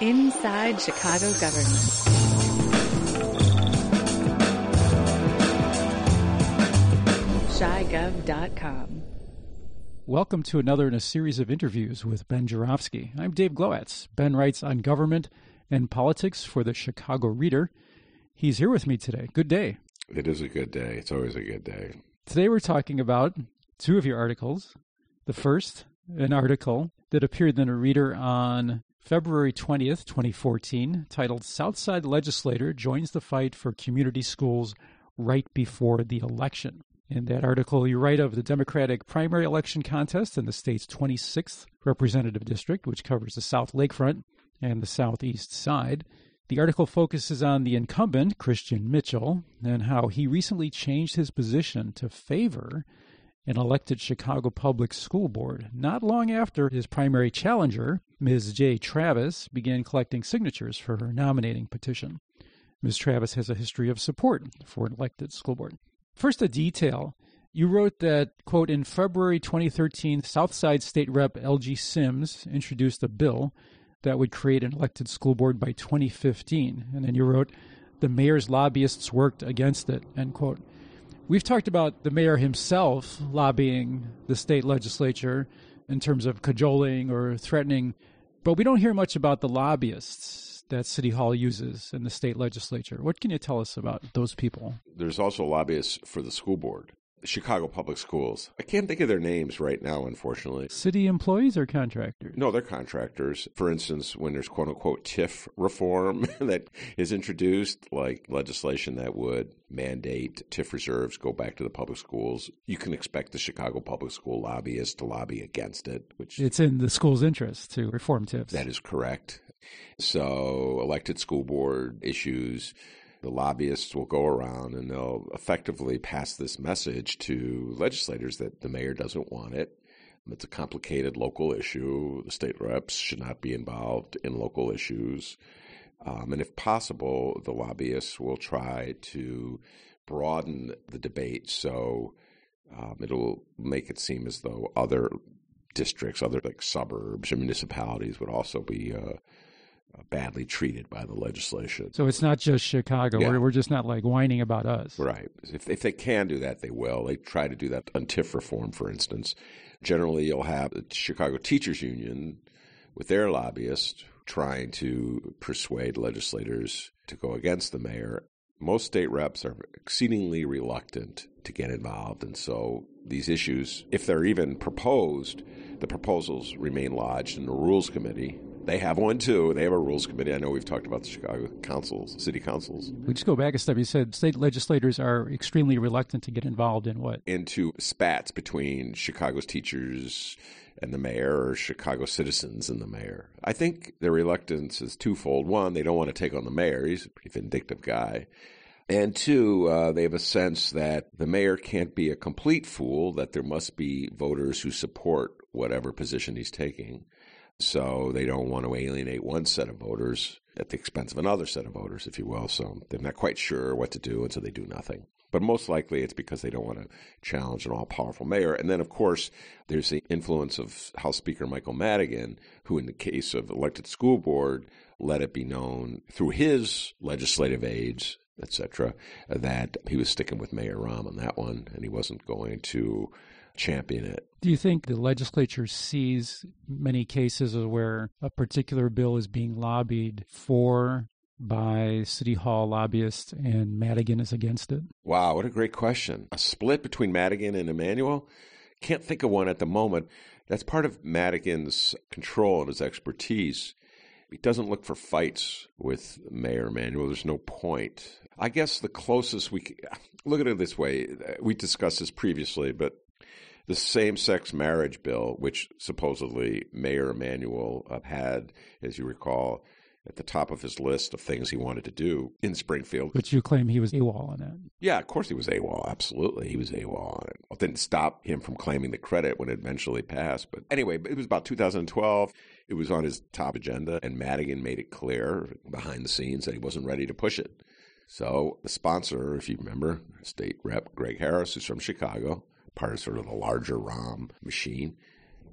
Inside Chicago Government. ChiGov.com. Welcome to another in a series of interviews with Ben Joravsky. I'm Dave Glowacz. Ben writes on government and politics for the Chicago Reader. He's here with me today. Good day. It is a good day. It's always a good day. Today we're talking about two of your articles. The first, an article that appeared in the Reader on February 20th, 2014, titled Southside Legislator Joins the Fight for Community Schools Right Before the Election. In that article, you write of the Democratic primary election contest in the state's 26th representative district, which covers the South Lakefront and the Southeast Side. The article focuses on the incumbent, Christian Mitchell, and how he recently changed his position to favor an elected Chicago Public School Board, not long after his primary challenger, Ms. Jay Travis, began collecting signatures for her nominating petition. Ms. Travis has a history of support for an elected school board. First, a detail. You wrote that, quote, in February 2013, Southside State Rep. L.G. Sims introduced a bill that would create an elected school board by 2015. And then you wrote, the mayor's lobbyists worked against it, end quote. We've talked about the mayor himself lobbying the state legislature in terms of cajoling or threatening, but we don't hear much about the lobbyists that City Hall uses in the state legislature. What can you tell us about those people? There's also lobbyists for the school board, Chicago Public Schools. I can't think of their names right now, unfortunately. City employees or contractors? No, they're contractors. For instance, when there's quote-unquote TIF reform that is introduced, like legislation that would mandate TIF reserves go back to the public schools, you can expect the Chicago Public School lobbyists to lobby against it. Which it's in the school's interest to reform TIFs. That is correct. So elected school board issues, the lobbyists will go around and they'll effectively pass this message to legislators that the mayor doesn't want it. It's a complicated local issue. The state reps should not be involved in local issues. And if possible, the lobbyists will try to broaden the debate so it'll make it seem as though other districts, other like suburbs or municipalities would also be badly treated by the legislation. So it's not just Chicago. Yeah. We're just not like whining about us. Right. If they can do that, they will. They try to do that on TIF reform, for instance. Generally, you'll have the Chicago Teachers Union with their lobbyists trying to persuade legislators to go against the mayor. Most state reps are exceedingly reluctant to get involved. And so these issues, if they're even proposed, the proposals remain lodged in the Rules Committee. They have one, too. They have a rules committee. I know we've talked about the Chicago councils, city councils. We just go back a step. You said state legislators are extremely reluctant to get involved in what? Into spats between Chicago's teachers and the mayor or Chicago citizens and the mayor. I think their reluctance is twofold. One, they don't want to take on the mayor. He's a pretty vindictive guy. And two, they have a sense that the mayor can't be a complete fool, that there must be voters who support whatever position he's taking. So they don't want to alienate one set of voters at the expense of another set of voters, if you will. So they're not quite sure what to do, and so they do nothing. But most likely it's because they don't want to challenge an all-powerful mayor. And then, of course, there's the influence of House Speaker Michael Madigan, who in the case of elected school board, let it be known through his legislative aides, et cetera, that he was sticking with Mayor Rahm on that one, and he wasn't going to champion it. Do you think the legislature sees many cases where a particular bill is being lobbied for by City Hall lobbyists and Madigan is against it? Wow, what a great question. A split between Madigan and Emanuel? Can't think of one at the moment. That's part of Madigan's control and his expertise. He doesn't look for fights with Mayor Emanuel. There's no point. I guess the closest we can look at it this way. We discussed this previously, but the same-sex marriage bill, which supposedly Mayor Emanuel had, as you recall, at the top of his list of things he wanted to do in Springfield. But you claim he was AWOL on that. Yeah, of course he was AWOL. Absolutely, he was AWOL on it. It didn't stop him from claiming the credit when it eventually passed. But anyway, it was about 2012. It was on his top agenda, and Madigan made it clear behind the scenes that he wasn't ready to push it. So the sponsor, if you remember, State Rep Greg Harris, who's from Chicago, part of sort of the larger Rahm machine,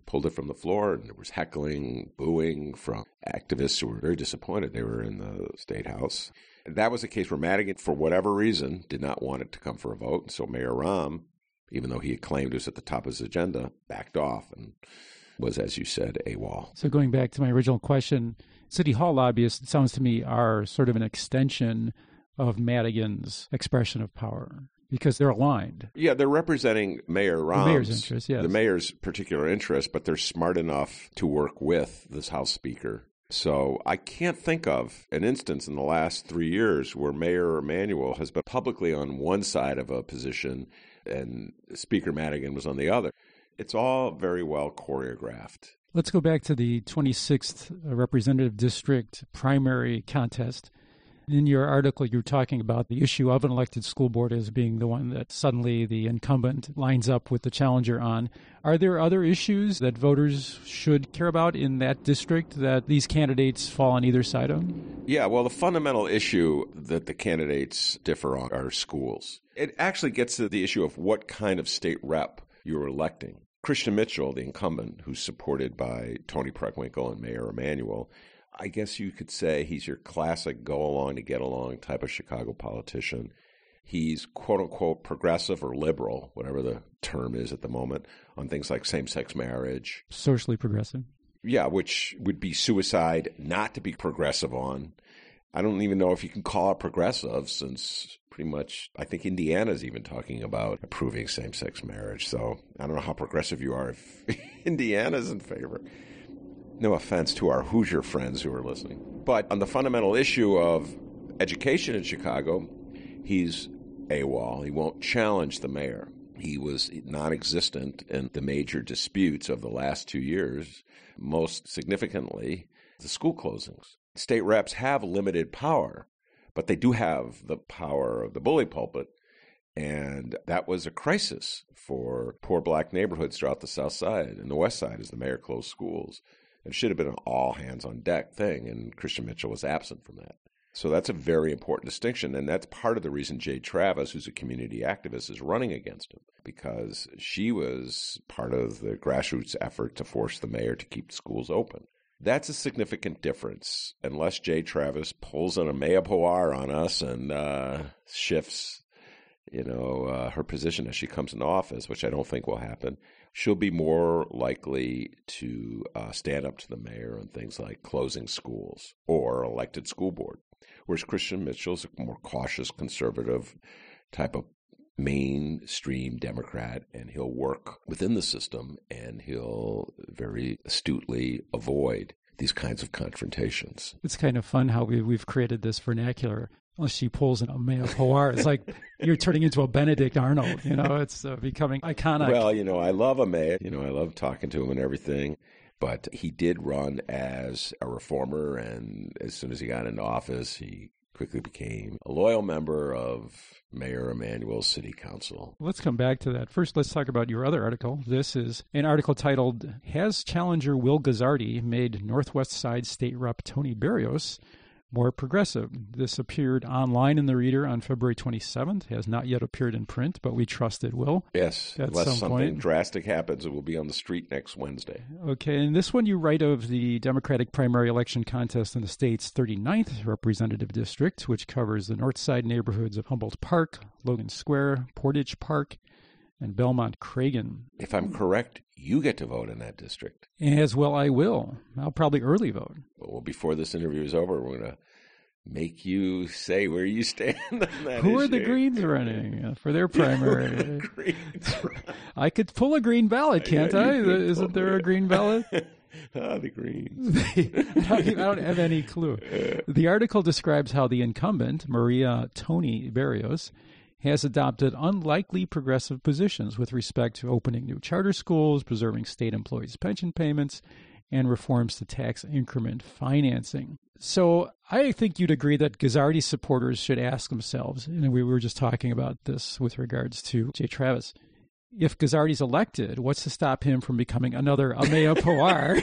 pulled it from the floor, and there was heckling, booing from activists who were very disappointed they were in the State House. That was a case where Madigan, for whatever reason, did not want it to come for a vote. And so Mayor Rahm, even though he had claimed it was at the top of his agenda, backed off and was, as you said, AWOL. So going back to my original question, City Hall lobbyists, it sounds to me, are sort of an extension of Madigan's expression of power because they're aligned. Yeah, they're representing Mayor Rahm's, the mayor's interest, yes. The mayor's particular interest, but they're smart enough to work with this House Speaker. So I can't think of an instance in the last 3 years where Mayor Emanuel has been publicly on one side of a position and Speaker Madigan was on the other. It's all very well choreographed. Let's go back to the 26th Representative District primary contest. In your article, you're talking about the issue of an elected school board as being the one that suddenly the incumbent lines up with the challenger on. Are there other issues that voters should care about in that district that these candidates fall on either side of? Yeah, well, the fundamental issue that the candidates differ on are schools. It actually gets to the issue of what kind of state rep you're electing. Christian Mitchell, the incumbent, who's supported by Tony Preckwinkle and Mayor Emanuel, I guess you could say he's your classic go-along-to-get-along type of Chicago politician. He's quote-unquote progressive or liberal, whatever the term is at the moment, on things like same-sex marriage. Socially progressive. Yeah, which would be suicide not to be progressive on. I don't even know if you can call it progressive since pretty much, I think Indiana's even talking about approving same-sex marriage. So I don't know how progressive you are if Indiana's in favor. No offense to our Hoosier friends who are listening. But on the fundamental issue of education in Chicago, he's AWOL. He won't challenge the mayor. He was non-existent in the major disputes of the last 2 years, most significantly the school closings. State reps have limited power, but they do have the power of the bully pulpit. And that was a crisis for poor black neighborhoods throughout the South Side and the West Side as the mayor closed schools. It should have been an all-hands-on-deck thing, and Christian Mitchell was absent from that. So that's a very important distinction, and that's part of the reason Jay Travis, who's a community activist, is running against him, because she was part of the grassroots effort to force the mayor to keep schools open. That's a significant difference, unless Jay Travis pulls an Amaya Poar on us and shifts her position as she comes into office, which I don't think will happen. She'll be more likely to stand up to the mayor on things like closing schools or elected school board, whereas Christian Mitchell's a more cautious, conservative type of mainstream Democrat, and he'll work within the system, and he'll very astutely avoid these kinds of confrontations. It's kind of fun how we've created this vernacular. Unless she pulls an Amaya Poar, it's like you're turning into a Benedict Arnold. It's becoming iconic. Well, I love Amaya. I love talking to him and everything. But he did run as a reformer, and as soon as he got into office, he quickly became a loyal member of Mayor Emanuel's city council. Let's come back to that. First, let's talk about your other article. This is an article titled, Has Challenger Will Guzzardi Made Northwest Side State Rep Tony Berrios More Progressive? This appeared online in the Reader on February 27th. It has not yet appeared in print, but we trust it will. Yes, unless something drastic happens, it will be on the street next Wednesday. Okay, and this one you write of the Democratic primary election contest in the state's 39th Representative District, which covers the north side neighborhoods of Humboldt Park, Logan Square, Portage Park, and Belmont-Cragen. If I'm correct, you get to vote in that district. As well, I will. I'll probably early vote. Well, before this interview is over, we're going to make you say where you stand on that Who issue. are the Greens running for their primary? I could pull a green ballot, can't I? Isn't there a green ballot? The Greens. I don't have any clue. The article describes how the incumbent, Maria Tony Berrios, has adopted unlikely progressive positions with respect to opening new charter schools, preserving state employees' pension payments, and reforms to tax increment financing. So I think you'd agree that Guzzardi supporters should ask themselves, and we were just talking about this with regards to Jay Travis, if Guzzardi's elected, what's to stop him from becoming another Amaya Pawar?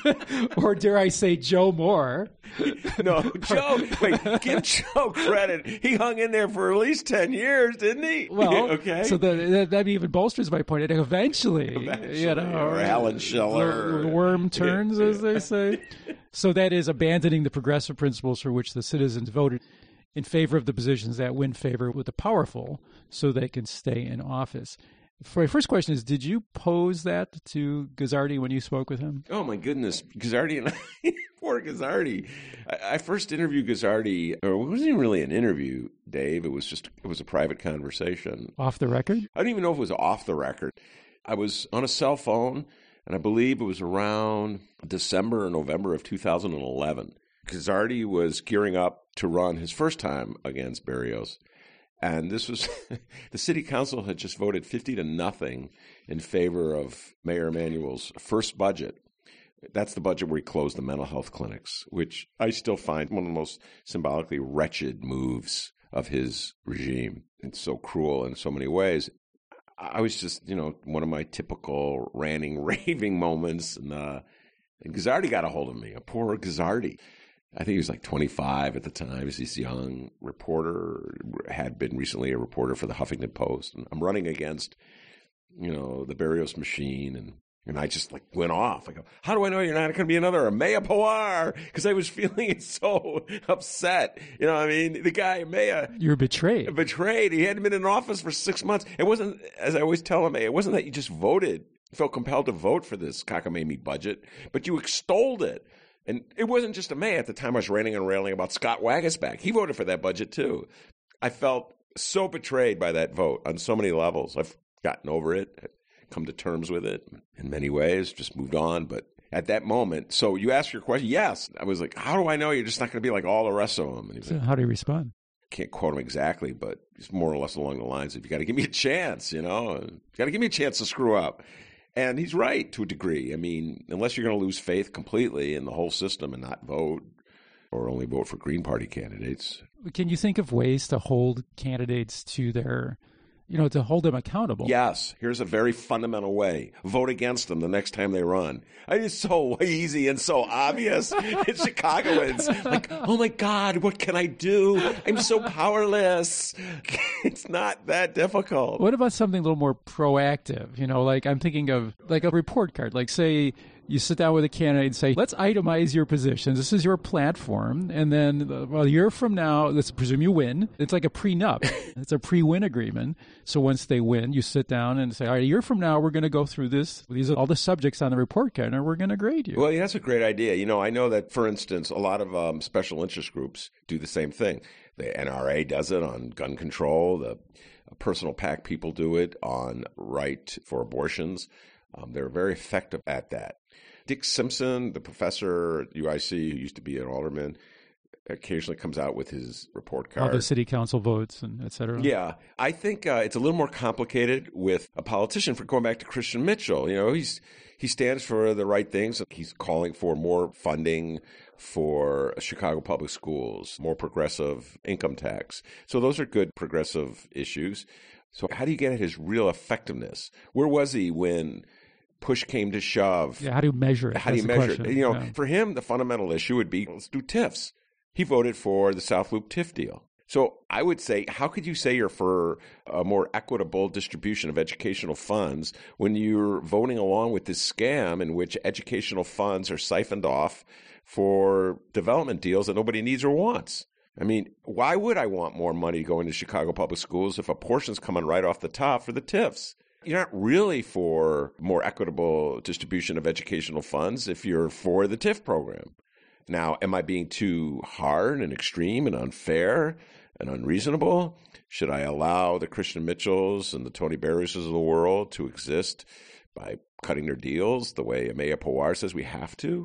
Or dare I say Joe Moore? No, Joe, wait, give Joe credit. He hung in there for at least 10 years, didn't he? Well, okay. So that even bolsters my point. Eventually, you know, or Alan Scheller. The worm turns, as they say. So that is abandoning the progressive principles for which the citizens voted in favor of the positions that win favor with the powerful so they can stay in office. For my first question is, did you pose that to Guzzardi when you spoke with him? Oh, my goodness. Guzzardi and I, poor Guzzardi. I first interviewed Guzzardi, or it wasn't even really an interview, Dave. It was a private conversation. Off the record? I don't even know if it was off the record. I was on a cell phone, and I believe it was around December or November of 2011. Guzzardi was gearing up to run his first time against Berrios. And this was, the city council had just voted 50-0 in favor of Mayor Emanuel's first budget. That's the budget where he closed the mental health clinics, which I still find one of the most symbolically wretched moves of his regime. It's so cruel in so many ways. I was just, one of my typical ranting, raving moments. And Guzzardi got a hold of me, a poor Guzzardi. I think he was like 25 at the time. He's this young reporter, had been recently a reporter for the Huffington Post. And I'm running against, the Berrios machine. And I just went off. I go, how do I know you're not going to be another Amaya Pawar? Because I was feeling so upset. The guy, Amaya. You're betrayed. Betrayed. He hadn't been in office for 6 months. It wasn't, as I always tell him, it wasn't that you just voted, felt compelled to vote for this cockamamie budget, but you extolled it. And it wasn't just Amaya. At the time, I was ranting and railing about Scott Waguespack. He voted for that budget, too. I felt so betrayed by that vote on so many levels. I've gotten over it, I've come to terms with it in many ways, just moved on. But at that moment, so you asked your question, yes. I was like, how do I know you're just not going to be like all the rest of them? And he was like, how do you respond? Can't quote him exactly, but it's more or less along the lines of, you got to give me a chance, you got to give me a chance to screw up. And he's right to a degree. Unless you're going to lose faith completely in the whole system and not vote or only vote for Green Party candidates. Can you think of ways to hold candidates to their, to hold them accountable? Yes. Here's a very fundamental way. Vote against them the next time they run. It's so easy and so obvious. It's Chicagoans. Oh my God, what can I do? I'm so powerless. It's not that difficult. What about something a little more proactive? I'm thinking of a report card. Say you sit down with a candidate and say, let's itemize your positions. This is your platform. And then a year from now, let's presume you win. It's like a prenup. It's a pre-win agreement. So once they win, you sit down and say, all right, a year from now, we're going to go through this. These are all the subjects on the report card, and we're going to grade you. Well, that's a great idea. I know that, for instance, a lot of special interest groups do the same thing. The NRA does it on gun control. The personal PAC people do it on right for abortions. They're very effective at that. Dick Simpson, the professor at UIC, who used to be an alderman, occasionally comes out with his report card. All the city council votes and et cetera. Yeah. I think it's a little more complicated with a politician. For going back to Christian Mitchell, he stands for the right things. He's calling for more funding for Chicago public schools, more progressive income tax. So those are good progressive issues. So how do you get at his real effectiveness? Where was he when push came to shove? Yeah, how do you measure it? How do you measure it? For him, the fundamental issue would be, let's do TIFs. He voted for the South Loop TIF deal. So I would say, how could you say you're for a more equitable distribution of educational funds when you're voting along with this scam in which educational funds are siphoned off for development deals that nobody needs or wants? Why would I want more money going to Chicago public schools if a portion's coming right off the top for the TIFs? You're not really for more equitable distribution of educational funds if you're for the TIF program. Now, am I being too hard and extreme and unfair and unreasonable? Should I allow the Christian Mitchells and the Tony Berrioses of the world to exist by cutting their deals the way Amaya Pawar says we have to?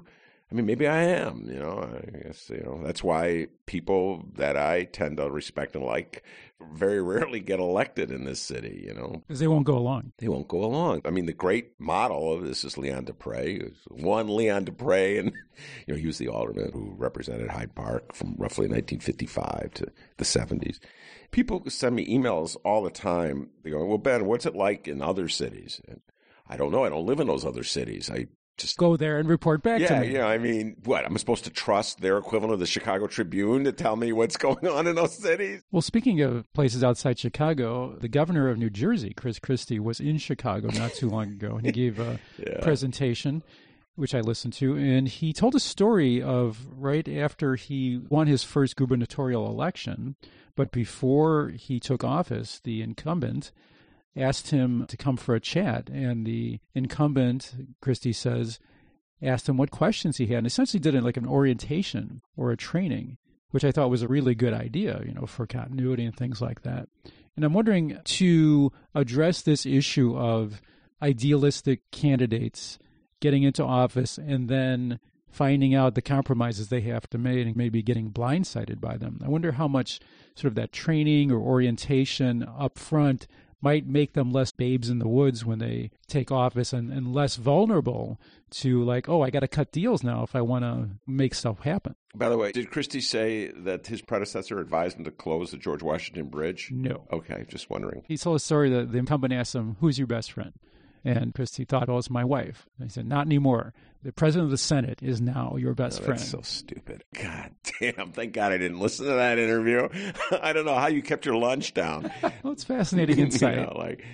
I mean, maybe I am, I guess, that's why people that I tend to respect and like very rarely get elected in this city, Because they won't go along. They won't go along. I mean, the great model of this is Leon Dupre. One Leon Dupre, and, he was the alderman who represented Hyde Park from roughly 1955 to the 70s. People send me emails all the time. They go, well, Ben, what's it like in other cities? And I don't know. I don't live in those other cities. I just go there and report back to me. Yeah, I mean, what? I'm supposed to trust their equivalent of the Chicago Tribune to tell me what's going on in those cities? Well, speaking of places outside Chicago, the governor of New Jersey, Chris Christie, was in Chicago not too long ago, and he gave a presentation, which I listened to, and he told a story of right after he won his first gubernatorial election, but before he took office, the incumbent asked him to come for a chat, and the incumbent, Christie says, asked him what questions he had, and essentially did like an orientation or a training, which I thought was a really good idea, for continuity and things like that. And I'm wondering, to address this issue of idealistic candidates getting into office and then finding out the compromises they have to make and maybe getting blindsided by them, I wonder how much sort of that training or orientation up front might make them less babes in the woods when they take office and less vulnerable to like, oh, I got to cut deals now if I want to make stuff happen. By the way, did Christie say that his predecessor advised him to close the George Washington Bridge? No. Okay, just wondering. He told a story that the incumbent asked him, who's your best friend? And Christie thought, well, it's my wife. And he said, not anymore. The president of the Senate is now your best friend. That's so stupid. God damn. Thank God I didn't listen to that interview. I don't know how you kept your lunch down. Well, it's fascinating insight.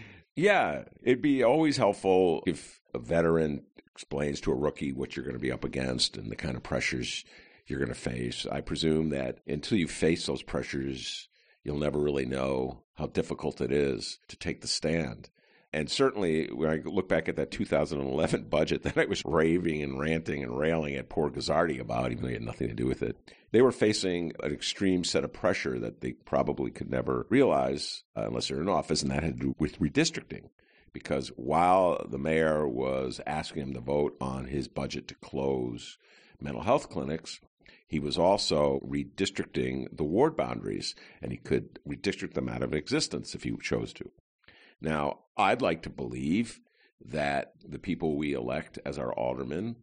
It'd be always helpful if a veteran explains to a rookie what you're going to be up against and the kind of pressures you're going to face. I presume that until you face those pressures, you'll never really know how difficult it is to take the stand. And certainly, when I look back at that 2011 budget that I was raving and ranting and railing at poor Guzzardi about, even though he had nothing to do with it, they were facing an extreme set of pressure that they probably could never realize unless they're in office, and that had to do with redistricting. Because while the mayor was asking him to vote on his budget to close mental health clinics, he was also redistricting the ward boundaries, and he could redistrict them out of existence if he chose to. Now, I'd like to believe that the people we elect as our aldermen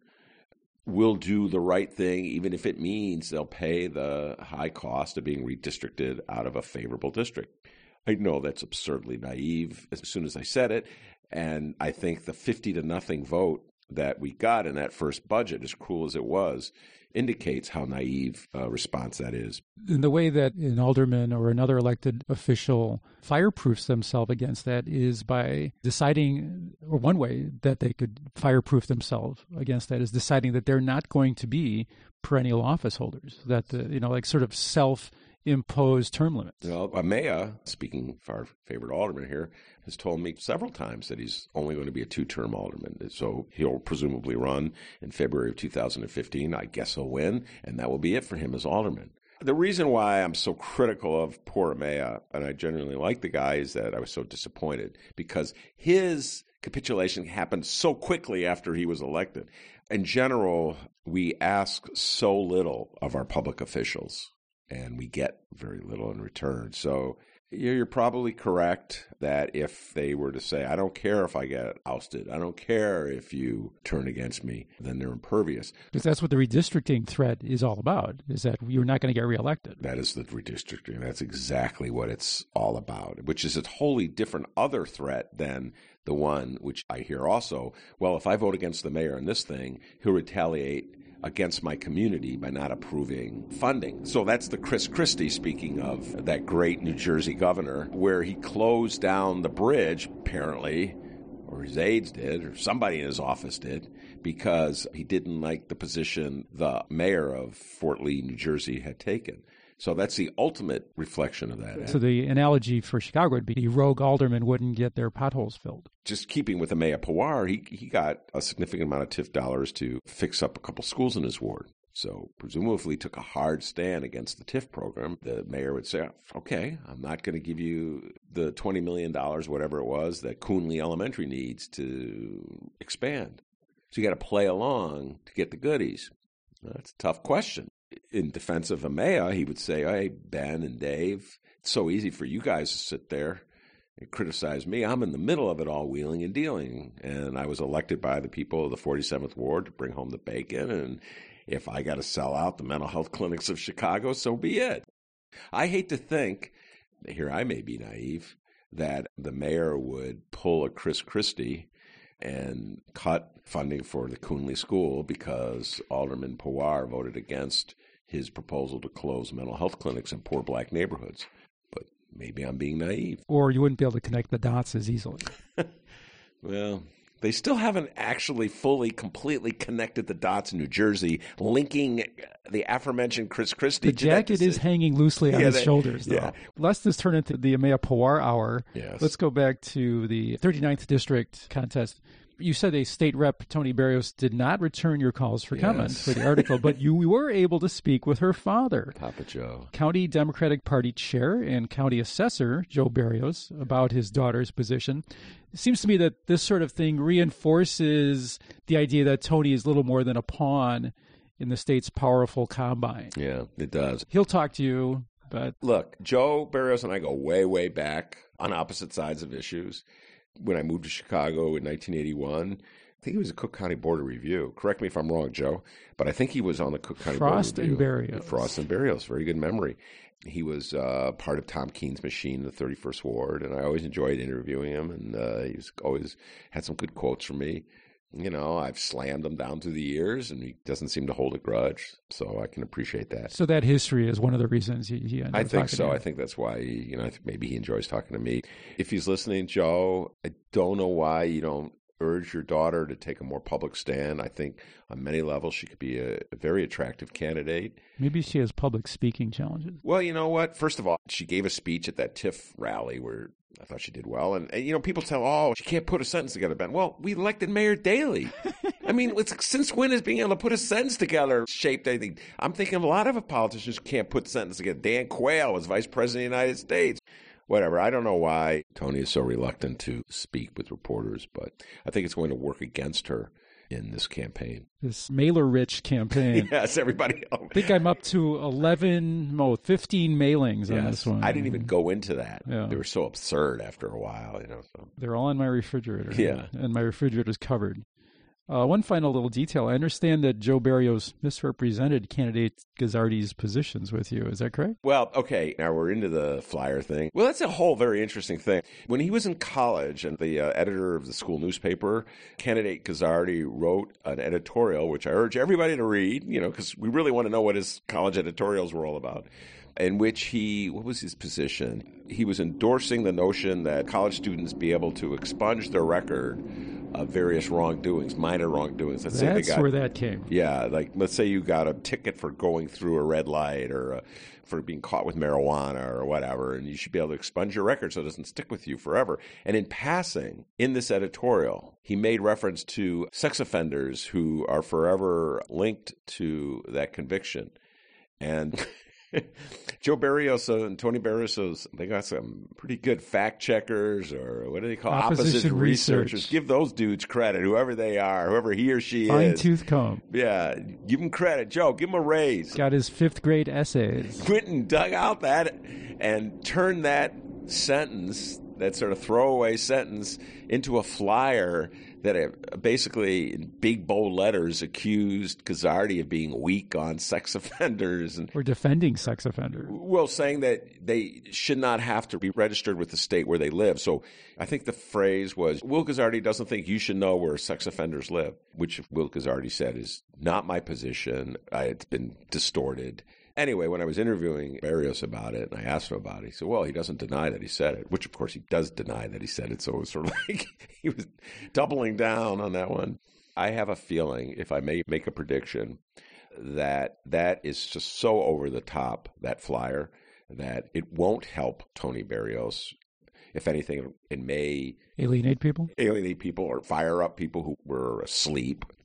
will do the right thing, even if it means they'll pay the high cost of being redistricted out of a favorable district. I know that's absurdly naive as soon as I said it, and I think the 50-0 vote that we got in that first budget, as cruel as it was, indicates how naive a response that is. In the way that an alderman or another elected official fireproofs themselves against that is by deciding, or one way that they could fireproof themselves against that is deciding that they're not going to be perennial office holders, that, sort of self-imposed term limits. Well, Amaya, speaking for our favorite alderman here, has told me several times that he's only going to be a 2-term alderman. So he'll presumably run in February of 2015. I guess he'll win, and that will be it for him as alderman. The reason why I'm so critical of poor Amaya, and I genuinely like the guy, is that I was so disappointed because his capitulation happened so quickly after he was elected. In general, we ask so little of our public officials, and we get very little in return. So you're probably correct that if they were to say, I don't care if I get ousted, I don't care if you turn against me, then they're impervious. Because that's what the redistricting threat is all about, is that you're not going to get reelected. That is the redistricting. That's exactly what it's all about, which is a wholly different other threat than the one which I hear also, well, if I vote against the mayor in this thing, he'll retaliate against my community by not approving funding. So that's the Chris Christie, speaking of that great New Jersey governor, where he closed down the bridge, apparently, or his aides did, or somebody in his office did, because he didn't like the position the mayor of Fort Lee, New Jersey had taken. So that's the ultimate reflection of that. So the analogy for Chicago would be the rogue aldermen wouldn't get their potholes filled. Just keeping with Amaya Pawar, he got a significant amount of TIF dollars to fix up a couple schools in his ward. So presumably took a hard stand against the TIF program. The mayor would say, okay, I'm not going to give you the $20 million, whatever it was, that Coonley Elementary needs to expand. So you got to play along to get the goodies. That's a tough question. In defense of EMEA, he would say, hey, Ben and Dave, it's so easy for you guys to sit there and criticize me. I'm in the middle of it all, wheeling and dealing. And I was elected by the people of the 47th Ward to bring home the bacon. And if I got to sell out the mental health clinics of Chicago, so be it. I hate to think, here I may be naive, that the mayor would pull a Chris Christie and cut funding for the Coonley School because Alderman Pawar voted against his proposal to close mental health clinics in poor black neighborhoods. But maybe I'm being naive. Or you wouldn't be able to connect the dots as easily. Well, they still haven't actually fully, completely connected the dots in New Jersey, linking the aforementioned Chris Christie. The jacket is hanging loosely on his shoulders, though. Yeah. Lest this turn into the EMEA Pawar Hour, yes. Let's go back to the 39th District contest. You said a state rep, Tony Berrios, did not return your calls for comment for the article, but you were able to speak with her father, Papa Joe, County Democratic Party Chair and County Assessor Joe Berrios, about his daughter's position. It seems to me that this sort of thing reinforces the idea that Tony is little more than a pawn in the state's powerful combine. Yeah, it does. He'll talk to you, but... Look, Joe Berrios and I go way, way back on opposite sides of issues. When I moved to Chicago in 1981, I think he was a Cook County Board of Review. Correct me if I'm wrong, Joe, but I think he was on the Cook County Frost Board of Review. And Berrios. Frost and Berrios, very good memory. He was part of Tom Keene's machine in the 31st Ward, and I always enjoyed interviewing him, and he was always had some good quotes from me. You know, I've slammed him down through the years, and he doesn't seem to hold a grudge, so I can appreciate that. So that history is one of the reasons he ended up I think talking so. to you. I think that's why, I think maybe he enjoys talking to me. If he's listening, Joe, I don't know why you don't urge your daughter to take a more public stand. I think on many levels she could be a very attractive candidate. Maybe she has public speaking challenges. Well, you know what? First of all, she gave a speech at that TIFF rally where I thought she did well. And people tell, she can't put a sentence together, Ben. Well, we elected Mayor Daley. I mean, since when is being able to put a sentence together shaped anything? I'm thinking of a lot of politicians who can't put sentences together. Dan Quayle was vice president of the United States. Whatever. I don't know why Tony is so reluctant to speak with reporters, but I think it's going to work against her in this campaign. This mailer-rich campaign. Yes, everybody. I think I'm up to 15 mailings on this one. I didn't even go into that. Yeah. They were so absurd after a while, So. They're all in my refrigerator. Yeah. And my refrigerator's covered. One final little detail. I understand that Joe Berrios misrepresented candidate Guzzardi's positions with you. Is that correct? Well, okay. Now we're into the flyer thing. Well, that's a whole very interesting thing. When he was in college and the editor of the school newspaper, candidate Guzzardi wrote an editorial, which I urge everybody to read, because we really want to know what his college editorials were all about, in which what was his position? He was endorsing the notion that college students be able to expunge their record of various wrongdoings, minor wrongdoings. That's where that came. Yeah, like let's say you got a ticket for going through a red light or for being caught with marijuana or whatever, and you should be able to expunge your record so it doesn't stick with you forever. And in passing, in this editorial, he made reference to sex offenders who are forever linked to that conviction. And Joe Berrios and Tony Berrios, they got some pretty good fact checkers, or what do they call opposition researchers. Give those dudes credit, whoever they are, whoever he or she is. Fine-tooth comb. Yeah, give him credit. Joe, give him a raise. Got his 5th grade essays. Quentin dug out that and turned that sentence, that sort of throwaway sentence, into a flyer that basically, in big, bold letters, accused Guzzardi of being weak on sex offenders. Or defending sex offenders. Well, saying that they should not have to be registered with the state where they live. So I think the phrase was, Will Guzzardi doesn't think you should know where sex offenders live, which Will Guzzardi said is not my position. It's been distorted. Anyway, when I was interviewing Berrios about it, and I asked him about it, he said, well, he doesn't deny that he said it, which, of course, he does deny that he said it. So it was sort of like he was doubling down on that one. I have a feeling, if I may make a prediction, that is just so over the top, that flyer, that it won't help Tony Berrios. If anything, it may alienate people or fire up people who were asleep.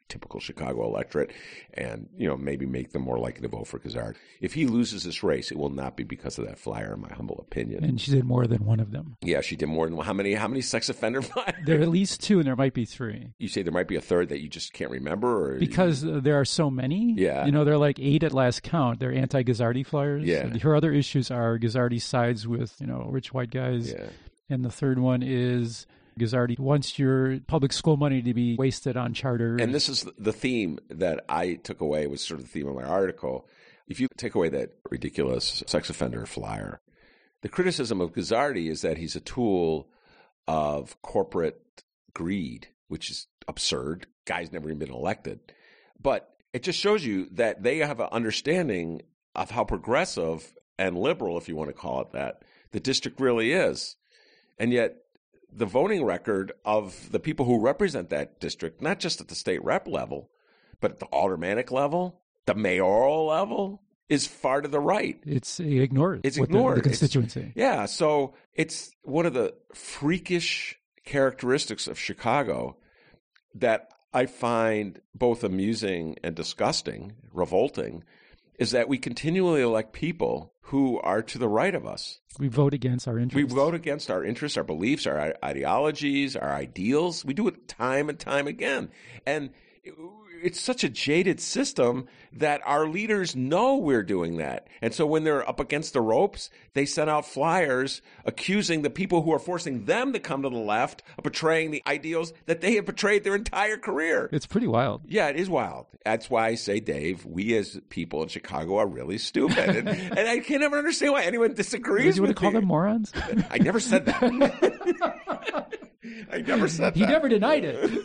typical Chicago electorate and, maybe make them more likely to vote for Guzzardi. If he loses this race, it will not be because of that flyer, in my humble opinion. And she did more than one of them. Yeah, she did more than one. How many sex offender flyers? There are at least 2, and there might be 3. You say there might be a third that you just can't remember? Or Because there are so many. Yeah. There are like 8 at last count. They're anti-Guzzardi flyers. Yeah. Her other issues are Guzzardi sides with, rich white guys. Yeah. And the third one is Guzzardi wants your public school money to be wasted on charters. And this is the theme that I took away, was sort of the theme of my article. If you take away that ridiculous sex offender flyer, the criticism of Guzzardi is that he's a tool of corporate greed, which is absurd. Guy's never even been elected. But it just shows you that they have an understanding of how progressive and liberal, if you want to call it that, the district really is. And yet the voting record of the people who represent that district, not just at the state rep level, but at the aldermanic level, the mayoral level, is far to the right. It ignores ignored. The constituency. So it's one of the freakish characteristics of Chicago that I find both amusing and disgusting, revolting, is that we continually elect people who are to the right of us. We vote against our interests. We vote against our interests, our beliefs, our ideologies, our ideals. We do it time and time again. And it's such a jaded system that our leaders know we're doing that. And so when they're up against the ropes, they send out flyers accusing the people who are forcing them to come to the left of betraying the ideals that they have betrayed their entire career. It's pretty wild. Yeah, it is wild. That's why I say, Dave, we as people in Chicago are really stupid. And I can never understand why anyone disagrees with you want to call them morons? I never said that. I never said that. He never denied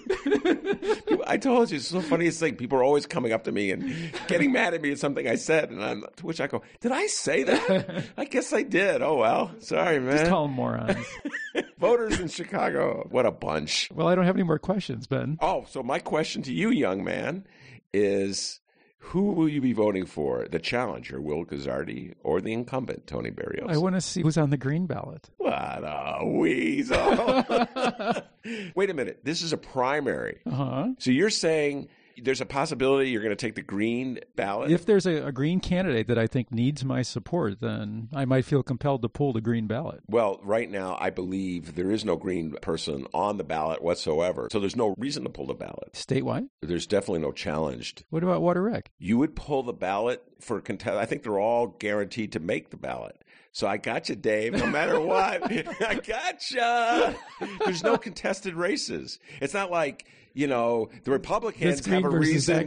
it. I told you, it's the funniest thing. People are always coming up to me and getting mad at me at something I said, and to which I go, did I say that? I guess I did. Oh, well. Sorry, man. Just call them morons. Voters in Chicago. What a bunch. Well, I don't have any more questions, Ben. Oh, so my question to you, young man, is who will you be voting for? The challenger, Will Guzzardi, or the incumbent, Tony Berrios? I want to see who's on the green ballot. What a weasel. Wait a minute. This is a primary. Uh-huh. So you're saying there's a possibility you're going to take the green ballot? If there's a green candidate that I think needs my support, then I might feel compelled to pull the green ballot. Well, right now, I believe there is no green person on the ballot whatsoever. So there's no reason to pull the ballot. Statewide? There's definitely no challenged. What about Water Rec? You would pull the ballot for contest. I think they're all guaranteed to make the ballot. So I got you, Dave, no matter what. I got you. There's no contested races. It's not like, the Republicans have a reason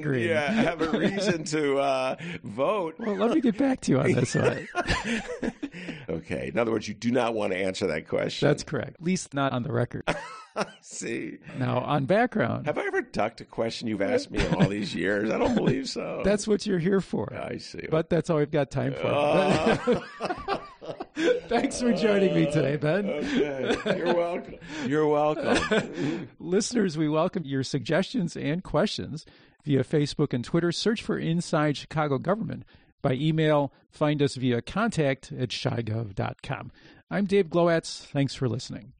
to vote. Well, let me get back to you on this one. Okay. In other words, you do not want to answer that question. That's correct. At least not on the record. See. Now, on background. Have I ever ducked a question you've asked me in all these years? I don't believe so. That's what you're here for. I see. But that's all we've got time for. Thanks for joining me today, Ben. Okay. You're welcome. You're welcome. Listeners, we welcome your suggestions and questions via Facebook and Twitter. Search for Inside Chicago Government. By email, find us via contact@chigov.com. I'm Dave Glowacz. Thanks for listening.